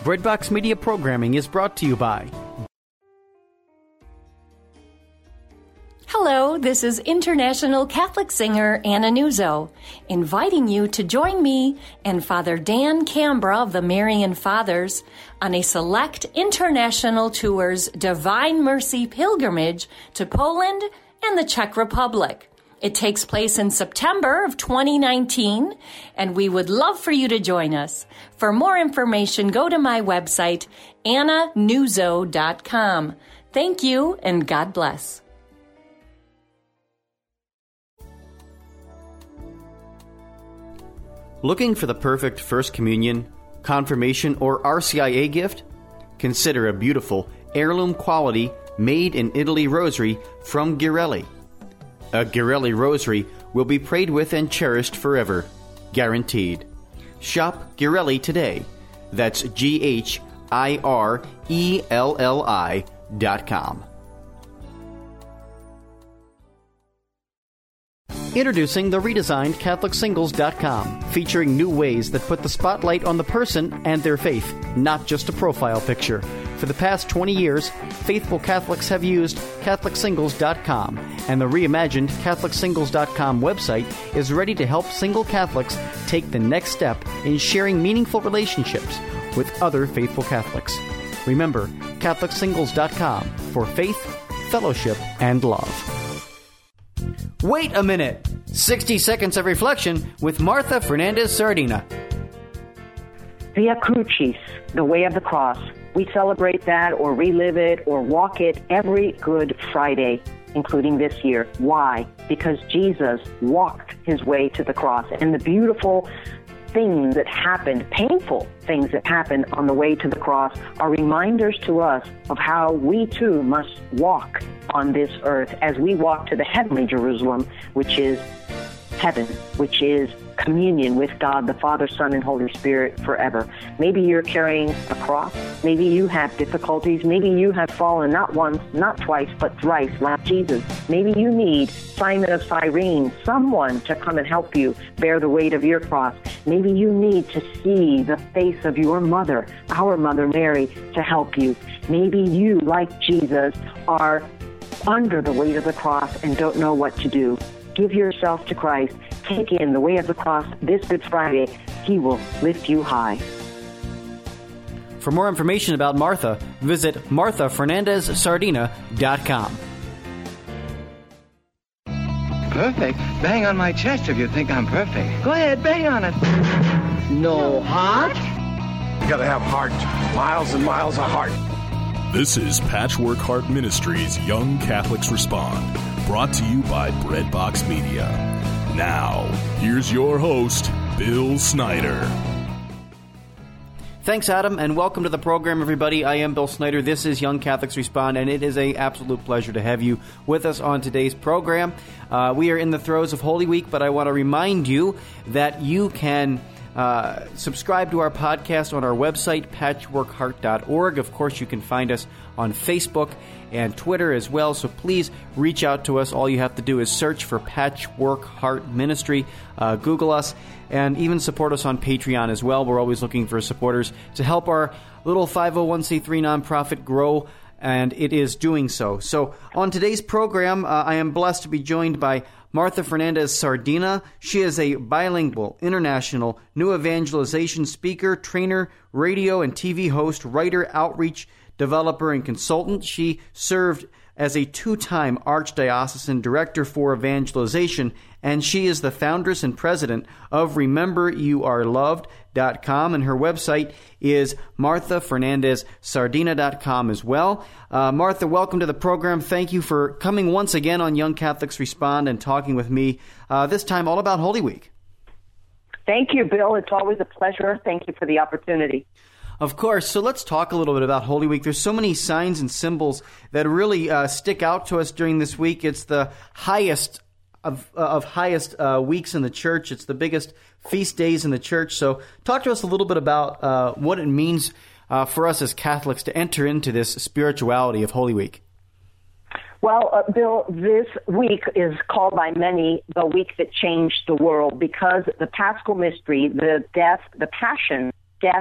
Breadbox Media programming is brought to you by... Hello, this is international Catholic singer Anna Nuzzo, inviting you to join me and Father Dan Cambra of the Marian Fathers on a select international tour's Divine Mercy pilgrimage to Poland and the Czech Republic. It takes place in September of 2019, and we would love for you to join us. For more information, go to my website, annanuzzo.com. Thank you, and God bless. Looking for the perfect First Communion, Confirmation, or RCIA gift? Consider a beautiful, heirloom quality, made-in-Italy rosary from Ghirelli. A Ghirelli rosary will be prayed with and cherished forever, guaranteed. Shop Ghirelli today. That's GHIRELLI.com. Introducing the redesigned CatholicSingles.com, featuring new ways that put the spotlight on the person and their faith, not just a profile picture. For the past 20 years, faithful Catholics have used CatholicSingles.com, and the reimagined CatholicSingles.com website is ready to help single Catholics take the next step in sharing meaningful relationships with other faithful Catholics. Remember, CatholicSingles.com for faith, fellowship, and love. Wait a minute! 60 seconds of reflection with Martha Fernandez Sardina. Via Crucis, the way of the cross. We celebrate that or relive it or walk it every Good Friday, including this year. Why? Because Jesus walked his way to the cross. And the beautiful things that happened, painful things that happened on the way to the cross, are reminders to us of how we too must walk on this earth as we walk to the heavenly Jerusalem, which is heaven, which is communion with God, the Father, Son, and Holy Spirit forever. Maybe you're carrying a cross. Maybe you have difficulties. Maybe you have fallen not once, not twice, but thrice, like Jesus. Maybe you need Simon of Cyrene, someone to come and help you bear the weight of your cross. Maybe you need to see the face of your mother, our Mother Mary, to help you. Maybe you, like Jesus, are under the weight of the cross and don't know what to do. Give yourself to Christ. Take in the way of the cross this Good Friday. He will lift you high. For more information about Martha, visit MarthaFernandezSardina.com. Perfect? Bang on my chest if you think I'm perfect. Go ahead, bang on it. No heart? You gotta have heart. Miles and miles of heart. This is Patchwork Heart Ministries Young Catholics Respond, brought to you by Breadbox Media. Now, here's your host, Bill Snyder. Thanks, Adam, and welcome to the program, everybody. I am Bill Snyder. This is Young Catholics Respond, and it is an absolute pleasure to have you with us on today's program. We are in the throes of Holy Week, but I want to remind you that you can subscribe to our podcast on our website, patchworkheart.org. Of course, you can find us on Facebook and Twitter as well, so please reach out to us. All you have to do is search for Patchwork Heart Ministry, Google us, and even support us on Patreon as well. We're always looking for supporters to help our little 501c3 nonprofit grow, and it is doing so. So on today's program, I am blessed to be joined by Martha Fernandez Sardina. She is a bilingual, international, new evangelization speaker, trainer, radio and TV host, writer, outreach developer, and consultant. She served as a two-time Archdiocesan Director for Evangelization, and she is the foundress and president of RememberYouAreLoved.com, and her website is MarthaFernandezSardina.com as well. Martha, welcome to the program. Thank you for coming once again on Young Catholics Respond and talking with me, this time all about Holy Week. Thank you, Bill. It's always a pleasure. Thank you for the opportunity. Of course. So let's talk a little bit about Holy Week. There's so many signs and symbols that really stick out to us during this week. It's the highest of highest weeks in the church. It's the biggest feast days in the church. So talk to us a little bit about what it means for us as Catholics to enter into this spirituality of Holy Week. Well, Bill, this week is called by many the week that changed the world because the Paschal Mystery, the death, the passion, death,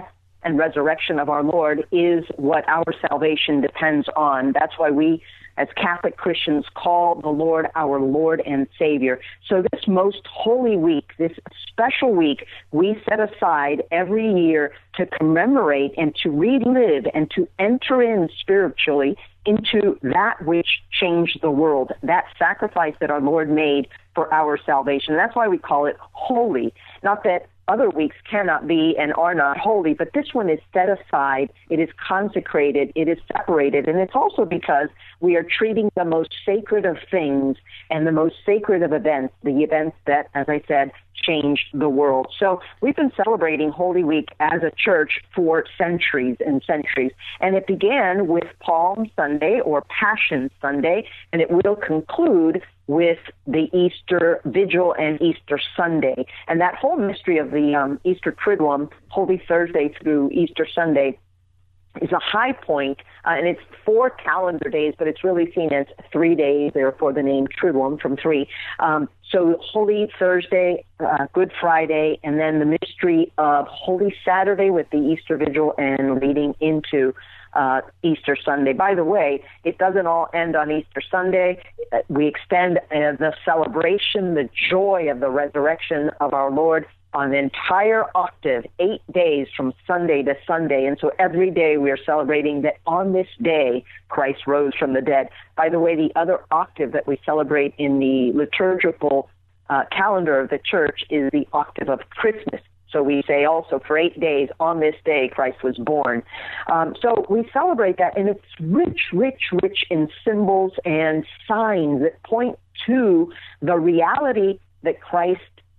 and resurrection of our Lord is what our salvation depends on. That's why we, as Catholic Christians, call the Lord our Lord and Savior. So this most holy week, this special week, we set aside every year to commemorate and to relive and to enter in spiritually into that which changed the world, that sacrifice that our Lord made for our salvation. That's why we call it holy. Not that other weeks cannot be and are not holy, but this one is set aside, it is consecrated, it is separated, and it's also because we are treating the most sacred of things and the most sacred of events, the events that, as I said, changed the world. So we've been celebrating Holy Week as a church for centuries and centuries, and it began with Palm Sunday or Passion Sunday, and it will conclude with the Easter Vigil and Easter Sunday. And that whole mystery of the Easter Triduum, Holy Thursday through Easter Sunday, is a high point, and it's 4 calendar days, but it's really seen as 3 days, therefore the name Triduum from 3. So Holy Thursday, Good Friday, and then the mystery of Holy Saturday with the Easter Vigil and leading into Easter Sunday. By the way, it doesn't all end on Easter Sunday. We extend the celebration, the joy of the resurrection of our Lord on an entire octave, 8 days from Sunday to Sunday. And so every day we are celebrating that on this day, Christ rose from the dead. By the way, the other octave that we celebrate in the liturgical calendar of the church is the octave of Christmas. So we say also for 8 days, on this day, Christ was born. So we celebrate that, and it's rich, rich, rich in symbols and signs that point to the reality that Christ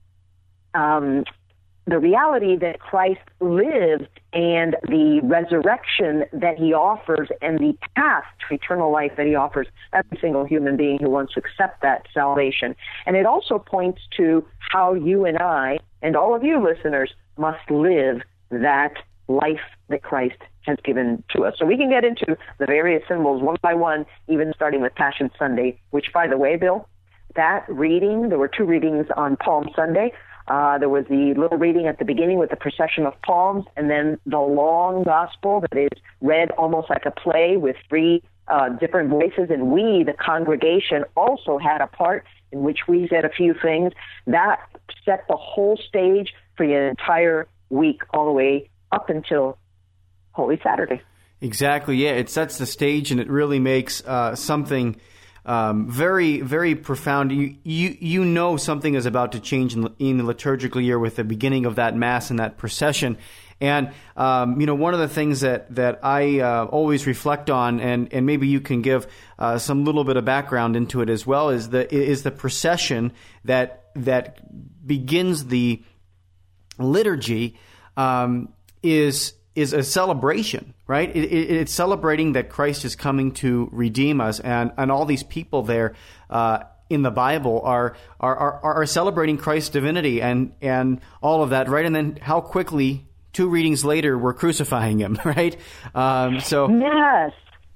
lived and the resurrection that he offers and the path to eternal life that he offers every single human being who wants to accept that salvation. And it also points to how you and I and all of you listeners must live that life that Christ has given to us. So we can get into the various symbols one by one, even starting with Passion Sunday, which, by the way, Bill, that reading, there were 2 readings on Palm Sunday. There was the little reading at the beginning with the procession of palms, and then the long gospel that is read almost like a play with 3 different voices. And we, the congregation, also had a part in which we said a few things. That set the whole stage for the entire week, all the way up until Holy Saturday. Exactly, yeah. It sets the stage, and it really makes something very, very profound. You know something is about to change in the liturgical year with the beginning of that Mass and that procession. And, one of the things that I always reflect on, and maybe you can give some little bit of background into it as well, is the procession that begins the liturgy is a celebration, right? It's celebrating that Christ is coming to redeem us, and all these people there in the Bible are celebrating Christ's divinity and all of that, right? And then how quickly 2 readings later we're crucifying him, right? Yes.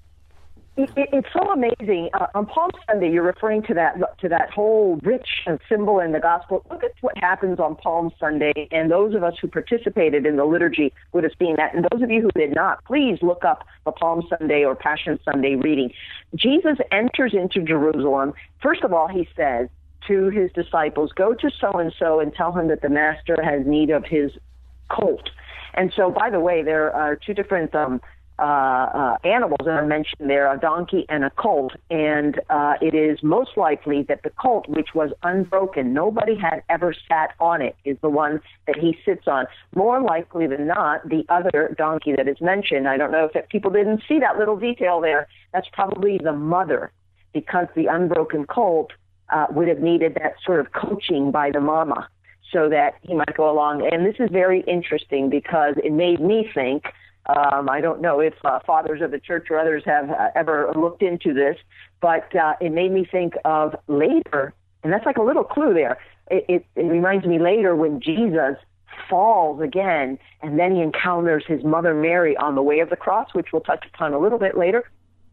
It's so amazing. On Palm Sunday, you're referring to that whole rich symbol in the gospel. Look at what happens on Palm Sunday, and those of us who participated in the liturgy would have seen that. And those of you who did not, please look up the Palm Sunday or Passion Sunday reading. Jesus enters into Jerusalem. First of all, he says to his disciples, "Go to so-and-so and tell him that the master has need of his colt." And so, by the way, there are 2 different animals that are mentioned there, a donkey and a colt, and it is most likely that the colt, which was unbroken, nobody had ever sat on it, is the one that he sits on. More likely than not, the other donkey that is mentioned, I don't know if people didn't see that little detail there, that's probably the mother, because the unbroken colt would have needed that sort of coaching by the mama so that he might go along. And this is very interesting because it made me think, I don't know if fathers of the church or others have ever looked into this, but it made me think of later, and that's like a little clue there. It reminds me later when Jesus falls again, and then he encounters his mother Mary on the way of the cross, which we'll touch upon a little bit later.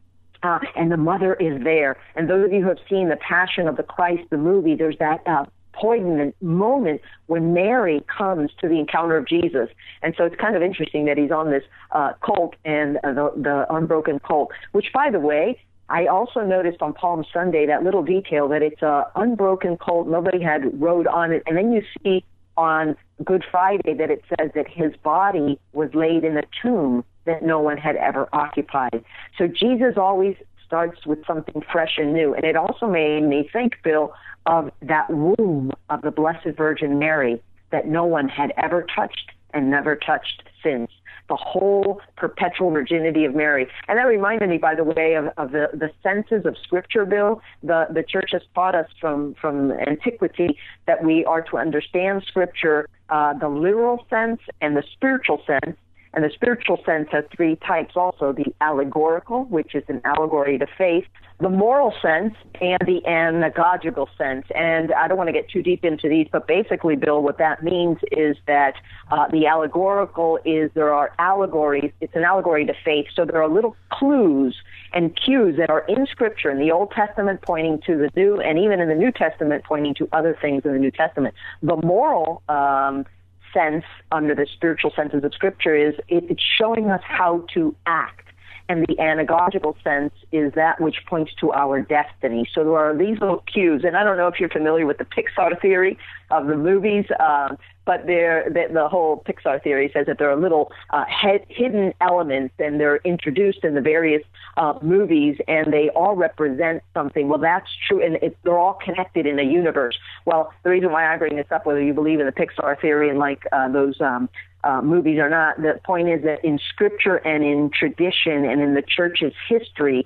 And the mother is there. And those of you who have seen The Passion of the Christ, the movie, there's that poignant moment when Mary comes to the encounter of Jesus. And so it's kind of interesting that he's on this colt, and the unbroken colt, which, by the way, I also noticed on Palm Sunday, that little detail that it's an unbroken colt. Nobody had rode on it. And then you see on Good Friday that it says that his body was laid in a tomb that no one had ever occupied. So Jesus always starts with something fresh and new. And it also made me think, Bill, of that womb of the Blessed Virgin Mary that no one had ever touched and never touched since. The whole perpetual virginity of Mary. And that reminded me, by the way, of the senses of Scripture, Bill. The Church has taught us from antiquity that we are to understand Scripture, the literal sense and the spiritual sense. And the spiritual sense has three types also: the allegorical, which is an allegory to faith, the moral sense, and the anagogical sense. And I don't want to get too deep into these, but basically, Bill, what that means is that the allegorical is there are allegories. It's an allegory to faith. So there are little clues and cues that are in Scripture, in the Old Testament pointing to the New, and even in the New Testament pointing to other things in the New Testament. The moral sense, under the spiritual senses of Scripture, is it's showing us how to act. And the anagogical sense is that which points to our destiny. So there are these little cues, and I don't know if you're familiar with the Pixar theory of the movies, but the whole Pixar theory says that there are little hidden elements, and they're introduced in the various movies, and they all represent something. Well, that's true, and they're all connected in a universe. Well, the reason why I bring this up, whether you believe in the Pixar theory and like those movies or not, the point is that in Scripture and in tradition and in the Church's history,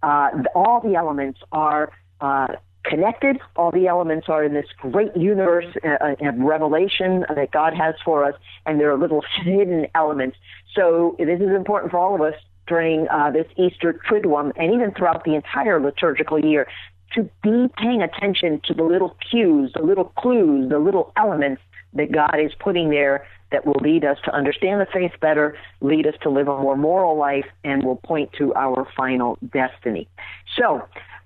all the elements are connected. All the elements are in this great universe of revelation that God has for us, and there are little hidden elements. So this is important for all of us during this Easter Triduum, and even throughout the entire liturgical year, to be paying attention to the little cues, the little clues, the little elements that God is putting there that will lead us to understand the faith better, lead us to live a more moral life, and will point to our final destiny. So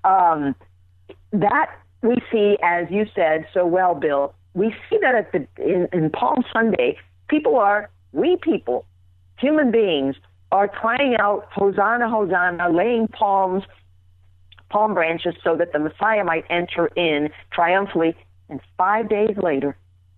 that we see, as you said so well, Bill, we see that in Palm Sunday, we people, human beings, are crying out, Hosanna, Hosanna, laying palm branches so that the Messiah might enter in triumphantly. And 5 days later,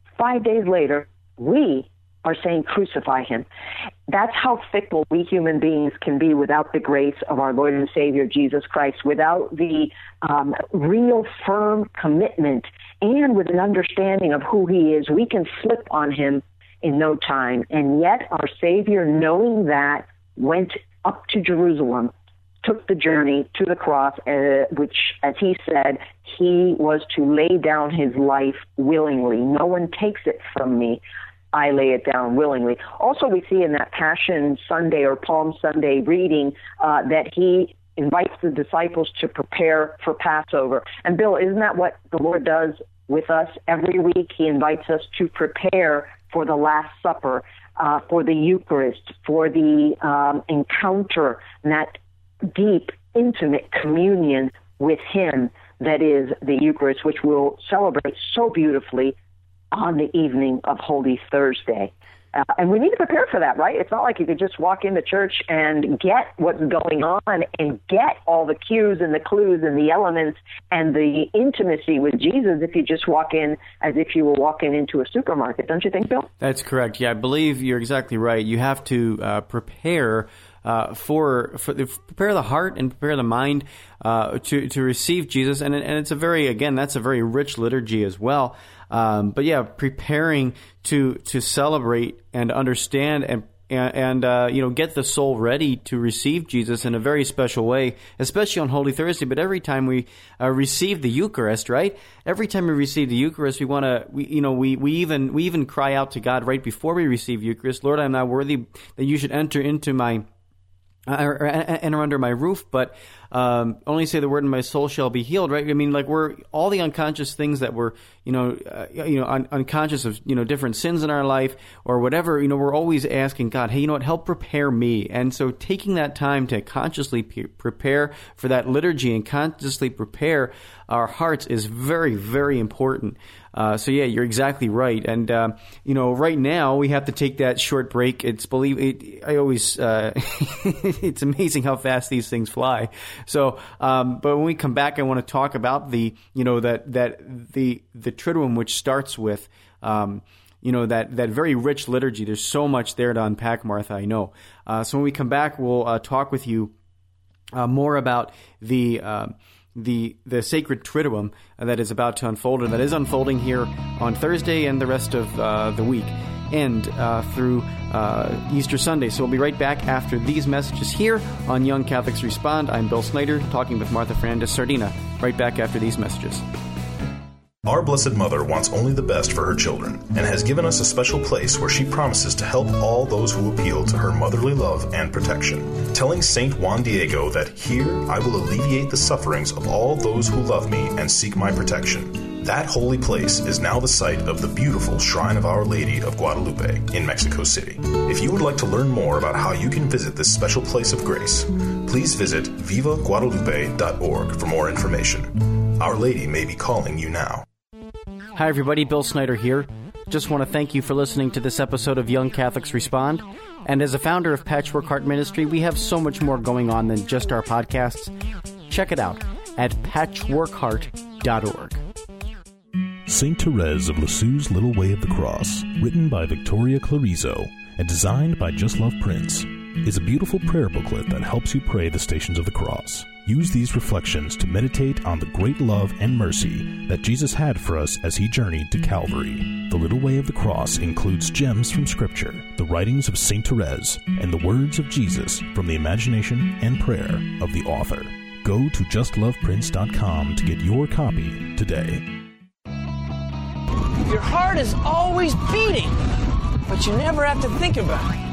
we are saying, crucify him. That's how fickle we human beings can be without the grace of our Lord and Savior, Jesus Christ, without the real firm commitment and with an understanding of who he is. We can slip on him in no time. And yet our Savior, knowing that, went up to Jerusalem, took the journey to the cross, which, as he said, he was to lay down his life willingly. No one takes it from me. I lay it down willingly. Also, we see in that Passion Sunday or Palm Sunday reading that he invites the disciples to prepare for Passover. And Bill, isn't that what the Lord does with us every week? He invites us to prepare for the Last Supper, for the Eucharist, for the encounter, and that deep, intimate communion with him that is the Eucharist, which we'll celebrate so beautifully on the evening of Holy Thursday. And we need to prepare for that, right? It's not like you could just walk into church and get what's going on and get all the cues and the clues and the elements and the intimacy with Jesus if you just walk in as if you were walking into a supermarket. Don't you think, Bill? That's correct. Yeah, I believe you're exactly right. You have to prepare prepare the heart and prepare the mind to receive Jesus, and it's that's a very rich liturgy as well. But yeah, preparing to celebrate and understand and get the soul ready to receive Jesus in a very special way, especially on Holy Thursday. But every time we receive the Eucharist, right? Every time we receive the Eucharist, we even cry out to God right before we receive Eucharist. Lord, I'm not worthy that you should enter under my roof, but only say the word and my soul shall be healed, right? I mean, like we're all the unconscious things that we're, unconscious of, different sins in our life or whatever, we're always asking God, hey, help prepare me. And so taking that time to consciously prepare for that liturgy and consciously prepare our hearts is very, very important. So yeah, you're exactly right. And right now we have to take that short break. It's it's amazing how fast these things fly. So, but when we come back, I want to talk about the Triduum, which starts with that very rich liturgy. There's so much there to unpack, Martha, I know. So when we come back, we'll talk with you more about the sacred Triduum that is about to unfold, and that is unfolding here on Thursday and the rest of the week, and through Easter Sunday. So we'll be right back after these messages here on Young Catholics Respond. I'm Bill Snyder, talking with Martha Fernandez-Sardina. Right back after these messages. Our Blessed Mother wants only the best for her children and has given us a special place where she promises to help all those who appeal to her motherly love and protection. Telling Saint Juan Diego that here I will alleviate the sufferings of all those who love me and seek my protection. That holy place is now the site of the beautiful Shrine of Our Lady of Guadalupe in Mexico City. If you would like to learn more about how you can visit this special place of grace, please visit vivaguadalupe.org for more information. Our Lady may be calling you now. Hi everybody, Bill Snyder here. Just want to thank you for listening to this episode of Young Catholics Respond. And as a founder of Patchwork Heart Ministry, we have so much more going on than just our podcasts. Check it out at patchworkheart.org. Saint Therese of Lisieux's Little Way of the Cross, written by Victoria Clarizo and designed by Just Love Prince, is a beautiful prayer booklet that helps you pray the Stations of the Cross. Use these reflections to meditate on the great love and mercy that Jesus had for us as he journeyed to Calvary. The Little Way of the Cross includes gems from Scripture, the writings of Saint Therese, and the words of Jesus from the imagination and prayer of the author. Go to justloveprince.com to get your copy today. Your heart is always beating, but you never have to think about it.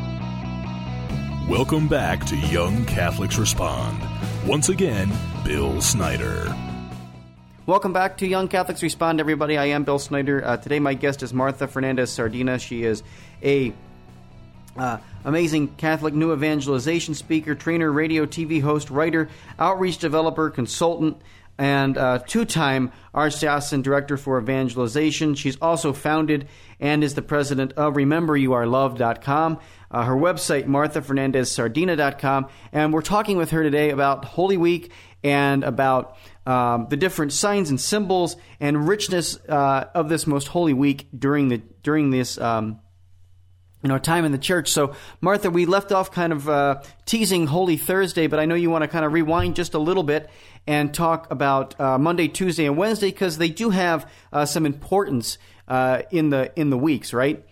Welcome back to Young Catholics Respond. Once again, Bill Snyder. Welcome back to Young Catholics Respond, everybody. I am Bill Snyder. Today my guest is Martha Fernandez-Sardina. She is a amazing Catholic new evangelization speaker, trainer, radio, TV host, writer, outreach developer, consultant, and two-time Archdiocesan Director for Evangelization. She's also founded and is the president of RememberYouAreLoved.com. Her website, MarthaFernandezSardina.com. And we're talking with her today about Holy Week and about the different signs and symbols and richness of this most holy week during this time in the church. So, Martha, we left off kind of teasing Holy Thursday, but I know you want to kind of rewind just a little bit and talk about Monday, Tuesday, and Wednesday, because they do have some importance in the weeks, right?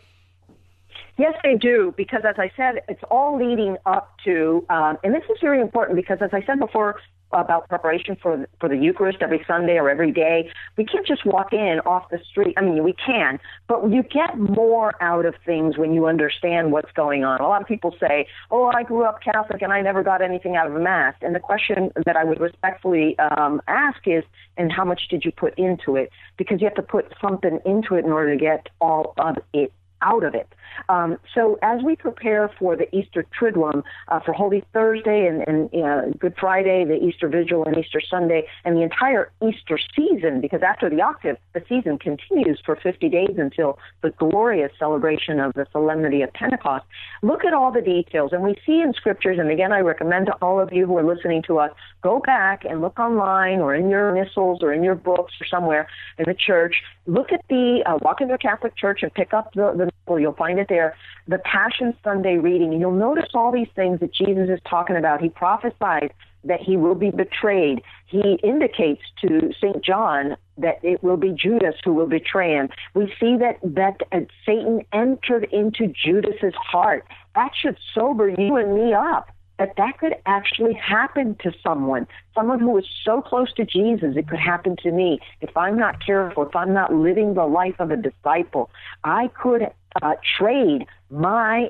Yes, they do, because as I said, it's all leading up to, and this is very important because, as I said before, about preparation for the Eucharist every Sunday or every day. We can't just walk in off the street. I mean, we can, but you get more out of things when you understand what's going on. A lot of people say, oh, I grew up Catholic and I never got anything out of a Mass. And the question that I would respectfully ask is, and how much did you put into it? Because you have to put something into it in order to get all of it out of it. So as we prepare for the Easter Triduum, for Holy Thursday and Good Friday, the Easter Vigil and Easter Sunday, and the entire Easter season, because after the octave, the season continues for 50 days until the glorious celebration of the Solemnity of Pentecost, look at all the details. And we see in Scriptures, and again, I recommend to all of you who are listening to us, go back and look online or in your missals or in your books or somewhere in the church, look at walk into a Catholic church and pick up the you'll find it there, the Passion Sunday reading, and you'll notice all these things that Jesus is talking about. He prophesied that he will be betrayed. He indicates to St. John that it will be Judas who will betray him. We see that Satan entered into Judas's heart. That should sober you and me up, that could actually happen to someone who is so close to Jesus. It could happen to me. If I'm not careful, if I'm not living the life of a disciple, I could trade my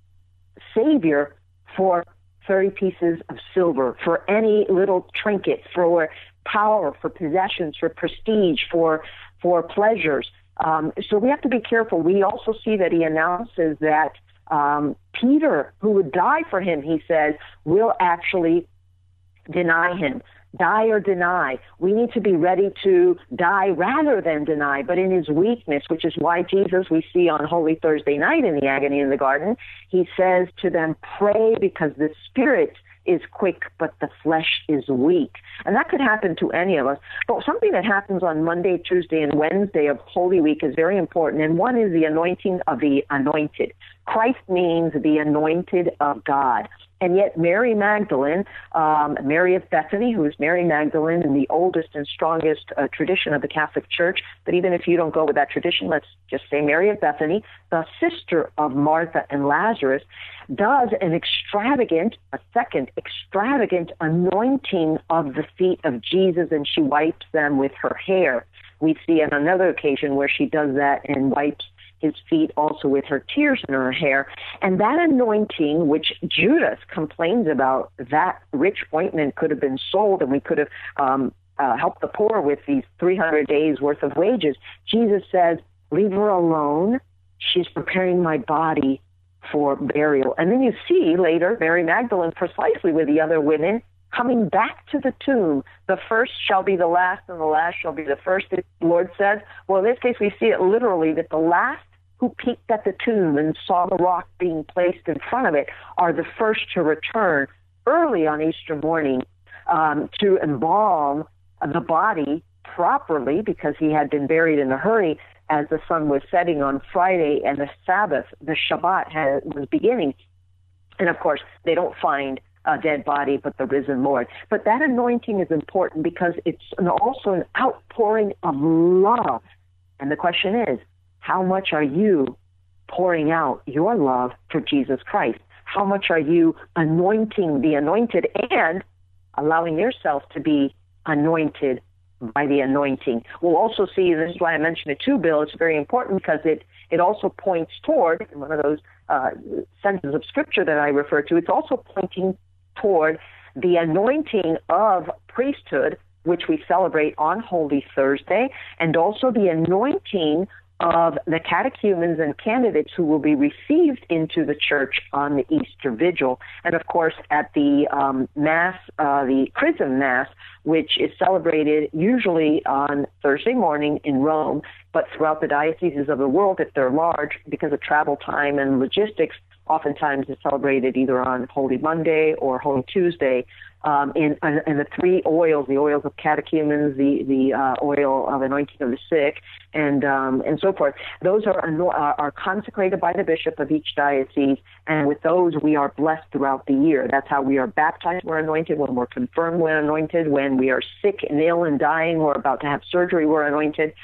Savior for 30 pieces of silver, for any little trinket, for power, for possessions, for prestige, for pleasures. So we have to be careful. We also see that he announces that Peter, who would die for him, he says, will actually deny him. die or deny. We need to be ready to die rather than deny, but in his weakness, which is why Jesus, we see on Holy Thursday night in the agony in the garden, he says to them, pray because the spirit is quick, but the flesh is weak. And that could happen to any of us. But something that happens on Monday, Tuesday, and Wednesday of Holy Week is very important. And one is the anointing of the anointed. Christ means the anointed of God. And yet Mary Magdalene, Mary of Bethany, who is Mary Magdalene in the oldest and strongest tradition of the Catholic Church, but even if you don't go with that tradition, let's just say Mary of Bethany, the sister of Martha and Lazarus, does a second extravagant anointing of the feet of Jesus, and she wipes them with her hair. We see on another occasion where she does that and wipes his feet also with her tears in her hair. And that anointing, which Judas complains about, that rich ointment could have been sold and we could have helped the poor with these 300 days worth of wages. Jesus says, leave her alone. She's preparing my body for burial. And then you see later Mary Magdalene, precisely with the other women, coming back to the tomb. The first shall be the last, and the last shall be the first, the Lord says. Well, in this case, we see it literally, that the last who peeked at the tomb and saw the rock being placed in front of it are the first to return early on Easter morning to embalm the body properly, because he had been buried in a hurry as the sun was setting on Friday and the Sabbath, the Shabbat, was beginning. And of course, they don't find a dead body, but the risen Lord. But that anointing is important because it's also an outpouring of love. And the question is, how much are you pouring out your love for Jesus Christ? How much are you anointing the anointed and allowing yourself to be anointed by the anointing? We'll also see, and this is why I mentioned it too, Bill, it's very important because it also points toward, in one of those sentences of Scripture that I refer to, it's also pointing toward the anointing of priesthood, which we celebrate on Holy Thursday, and also the anointing of the catechumens and candidates who will be received into the church on the Easter Vigil. And of course, at the Mass, the Chrism Mass, which is celebrated usually on Thursday morning in Rome, but throughout the dioceses of the world, if they're large, because of travel time and logistics, oftentimes it's celebrated either on Holy Monday or Holy Tuesday. In the three oils, the oils of catechumens, the oil of anointing of the sick, and so forth. Those are consecrated by the bishop of each diocese, and with those we are blessed throughout the year. That's how we are baptized, we're anointed. When we're confirmed, we're anointed. When we are sick and ill and dying, or about to have surgery, we're anointed.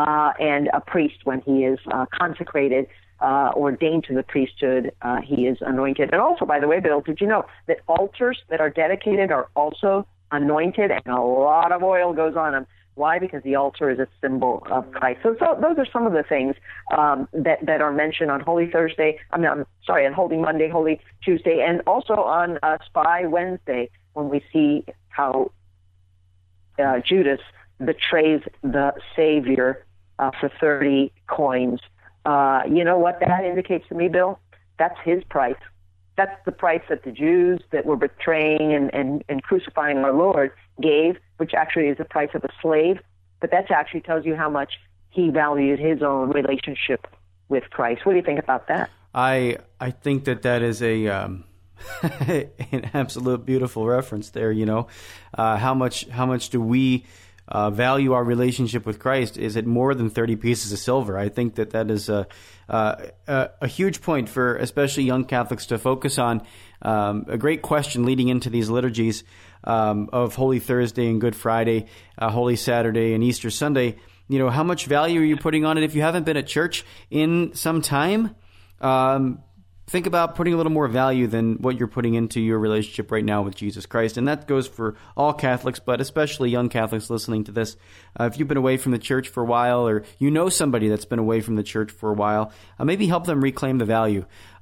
And a priest, when he is consecrated, ordained to the priesthood, he is anointed. And also, by the way, Bill, did you know that altars that are dedicated are also anointed, and a lot of oil goes on them? Why? Because the altar is a symbol of Christ. So those are some of the things that are mentioned on Holy Thursday. on Holy Monday, Holy Tuesday, and also on Spy Wednesday, when we see how Judas betrays the Savior for 30 coins. You know what that indicates to me, Bill? That's his price. That's the price that the Jews that were betraying and crucifying our Lord gave, which actually is the price of a slave. But that actually tells you how much he valued his own relationship with Christ. What do you think about that? I think that is a an absolute beautiful reference there. You know, how much do we value our relationship with Christ? Is it more than 30 pieces of silver? I think that is a huge point for especially young Catholics to focus on. A great question leading into these liturgies of Holy Thursday and Good Friday, Holy Saturday and Easter Sunday. You know, how much value are you putting on it? If you haven't been at church in some time, think about putting a little more value than what you're putting into your relationship right now with Jesus Christ. And that goes for all Catholics, but especially young Catholics listening to this. If you've been away from the church for a while, or you know somebody that's been away from the church for a while, maybe help them reclaim the value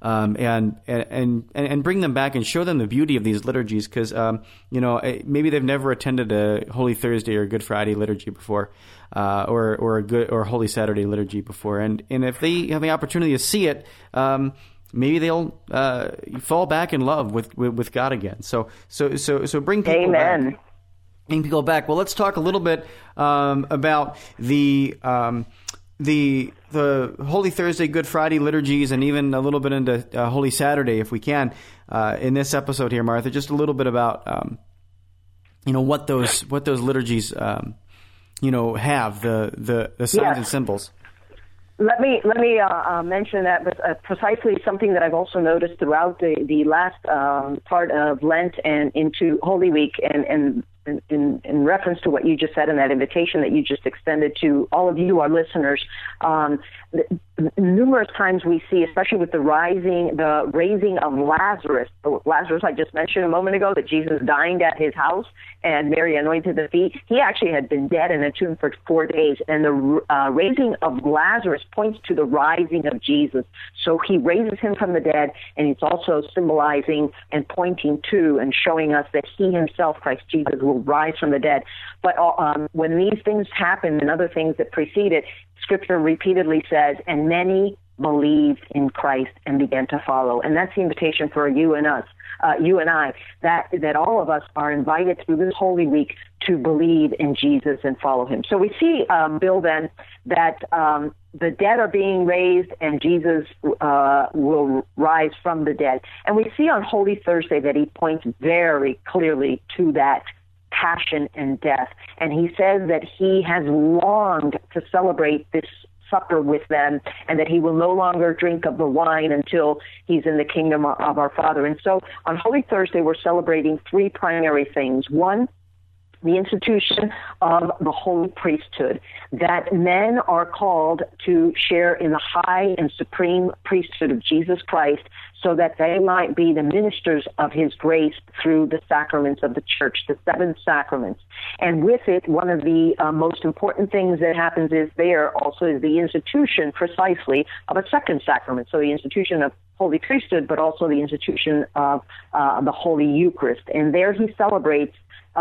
and bring them back and show them the beauty of these liturgies, because maybe they've never attended a Holy Thursday or Good Friday liturgy before, or Holy Saturday liturgy before, and if they have the opportunity to see it, maybe they'll fall back in love with God again. So bring people Amen. back. and go back. Well, let's talk a little bit about the Holy Thursday, Good Friday liturgies, and even a little bit into Holy Saturday, if we can, in this episode here, Martha. Just a little bit about what those liturgies have, the signs and symbols. Let me mention that, but precisely something that I've also noticed throughout the last part of Lent and into Holy Week, and in reference to what you just said and that invitation that you just extended to all of you, our listeners, numerous times we see, especially with the raising of Lazarus. Lazarus, I just mentioned a moment ago, that Jesus dined at his house and Mary anointed the feet. He actually had been dead in a tomb for 4 days, and the raising of Lazarus points to the rising of Jesus. So he raises him from the dead, and it's also symbolizing and pointing to and showing us that he himself, Christ Jesus, will rise from the dead. But when these things happen and other things that precede it, Scripture repeatedly says, and many believed in Christ and began to follow. And that's the invitation for you and us, you and I, that all of us are invited through this Holy Week to believe in Jesus and follow him. So we see, Bill, then, that the dead are being raised and Jesus will rise from the dead. And we see on Holy Thursday that he points very clearly to that passion and death. And he says that he has longed to celebrate this supper with them, and that he will no longer drink of the wine until he's in the kingdom of our Father. And so on Holy Thursday, we're celebrating three primary things. One, the institution of the holy priesthood, that men are called to share in the high and supreme priesthood of Jesus Christ, so that they might be the ministers of his grace through the sacraments of the church, the seven sacraments. And with it, one of the most important things that happens is the institution precisely of a second sacrament. So the institution of holy priesthood, but also the institution of the Holy Eucharist. And there he celebrates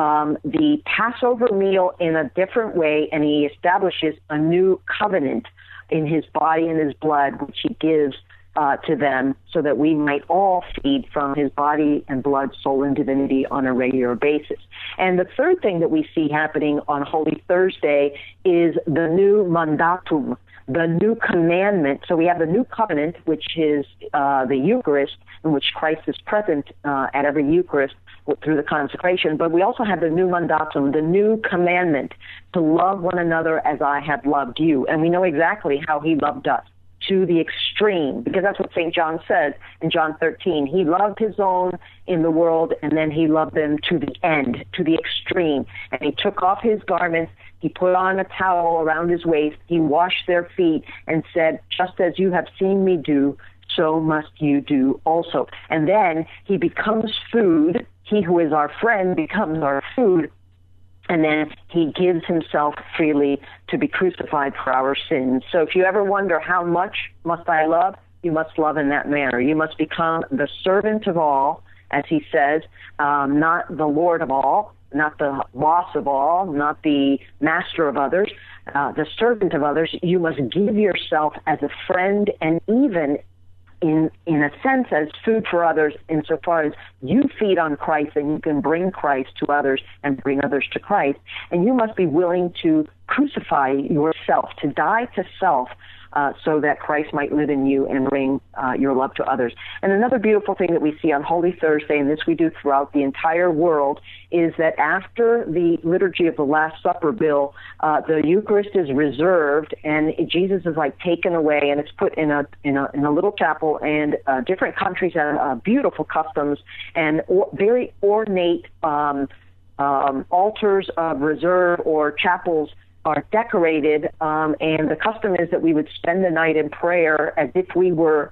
the Passover meal in a different way, and he establishes a new covenant in his body and his blood, which he gives to them, so that we might all feed from his body and blood, soul, and divinity on a regular basis. And the third thing that we see happening on Holy Thursday is the new mandatum, the new commandment. So we have the new covenant, which is the Eucharist, in which Christ is present at every Eucharist through the consecration. But we also have the new mandatum, the new commandment, to love one another as I have loved you. And we know exactly how he loved us, to the extreme, because that's what St. John says in John 13. He loved his own in the world, and then he loved them to the end, to the extreme. And he took off his garments, he put on a towel around his waist, he washed their feet, and said, just as you have seen me do, so must you do also. And then he becomes food. He who is our friend becomes our food. And then he gives himself freely to be crucified for our sins. So if you ever wonder, how much must I love? You must love in that manner. You must become the servant of all, as he says, not the Lord of all, not the boss of all, not the master of others, the servant of others. You must give yourself as a friend, and even in a sense as food for others, insofar as you feed on Christ and you can bring Christ to others and bring others to Christ. And you must be willing to crucify yourself, to die to self, so that Christ might live in you and bring your love to others. And another beautiful thing that we see on Holy Thursday, and this we do throughout the entire world, is that after the liturgy of the Last Supper, Bill, the Eucharist is reserved, and Jesus is like taken away, and it's put in a little chapel. And different countries have beautiful customs and very ornate altars of reserve or chapels are decorated, and the custom is that we would spend the night in prayer as if we were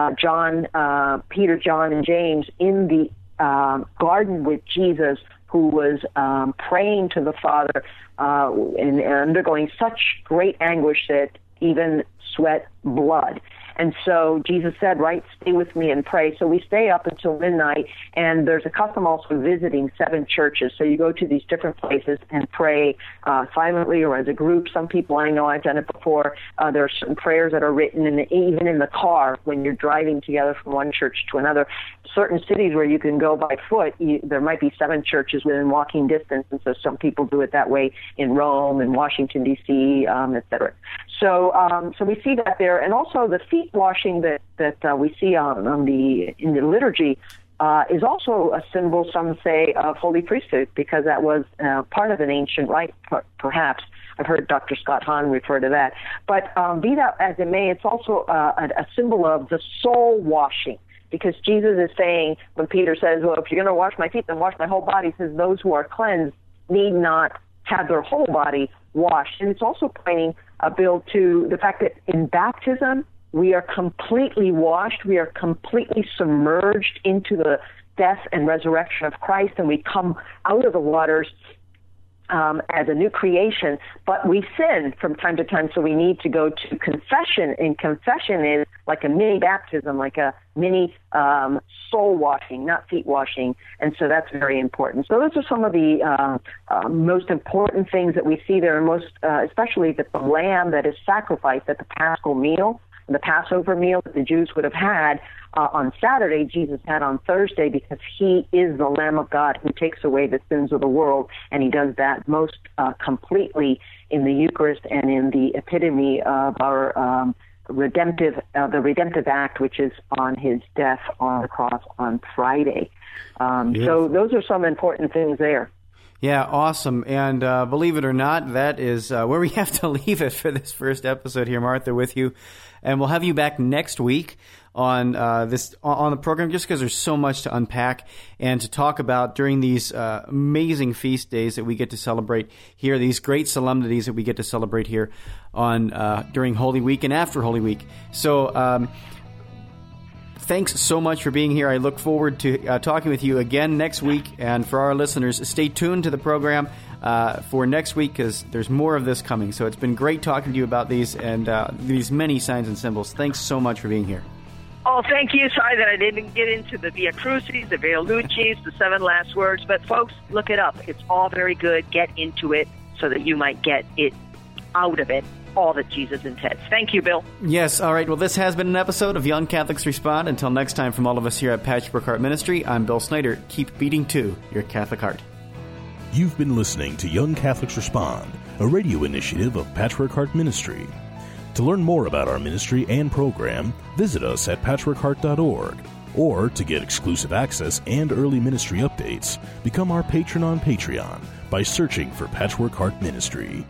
Peter, John, and James in the garden with Jesus, who was praying to the Father and undergoing such great anguish that even sweat blood. And so Jesus said, right, stay with me and pray. So we stay up until midnight, and there's a custom also visiting 7 churches. So you go to these different places and pray silently or as a group. Some people, I know I've done it before, there are certain prayers that are written even in the car when you're driving together from one church to another. Certain cities where you can go by foot, there might be 7 churches within walking distance, and so some people do it that way in Rome and Washington, D.C., et cetera. So we see that there, and also the feet washing that we see in the liturgy is also a symbol, some say, of holy priesthood, because that was part of an ancient rite, perhaps. I've heard Dr. Scott Hahn refer to that. But be that as it may, it's also a symbol of the soul washing, because Jesus is saying, when Peter says, well, if you're going to wash my feet, then wash my whole body, he says those who are cleansed need not have their whole body washed. And it's also pointing, Bill, to the fact that in baptism, we are completely washed, we are completely submerged into the death and resurrection of Christ, and we come out of the waters as a new creation, but we sin from time to time, so we need to go to confession, and confession is like a mini baptism, like a mini soul washing, not feet washing, and so that's very important. So those are some of the most important things that we see there, and most especially that the lamb that is sacrificed at the Paschal meal, the Passover meal that the Jews would have had on Saturday, Jesus had on Thursday, because he is the Lamb of God who takes away the sins of the world, and he does that most completely in the Eucharist and in the epitome of our the redemptive act, which is on his death on the cross on Friday. So those are some important things there. Yeah, awesome. And believe it or not, that is where we have to leave it for this first episode here, Martha, with you. And we'll have you back next week on on the program, just because there's so much to unpack and to talk about during these amazing feast days that we get to celebrate here, these great solemnities that we get to celebrate here on during Holy Week and after Holy Week. So thanks so much for being here. I look forward to talking with you again next week. And for our listeners, stay tuned to the program for next week, because there's more of this coming. So it's been great talking to you about these and these many signs and symbols. Thanks so much for being here. Oh, thank you. Sorry that I didn't get into the Via Crucis, the Via Lucis, the 7 last words. But folks, look it up. It's all very good. Get into it so that you might get it out of it, all that Jesus intends. Thank you, Bill. Yes. All right. Well, this has been an episode of Young Catholics Respond. Until next time, from all of us here at Patchwork Heart Ministry, I'm Bill Snyder. Keep beating to your Catholic heart. You've been listening to Young Catholics Respond, a radio initiative of Patchwork Heart Ministry. To learn more about our ministry and program, visit us at patchworkheart.org. Or to get exclusive access and early ministry updates, become our patron on Patreon by searching for Patchwork Heart Ministry.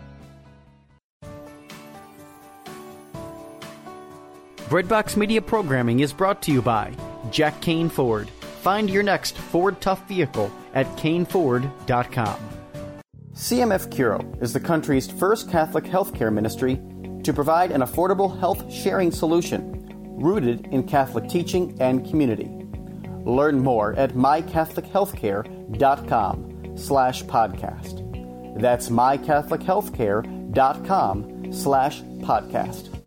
Breadbox Media Programming is brought to you by Jack Kane Ford. Find your next Ford Tough vehicle at caneford.com. CMF Curo is the country's first Catholic healthcare ministry to provide an affordable health sharing solution rooted in Catholic teaching and community. Learn more at mycatholichealthcare.com/podcast. That's mycatholichealthcare.com/podcast.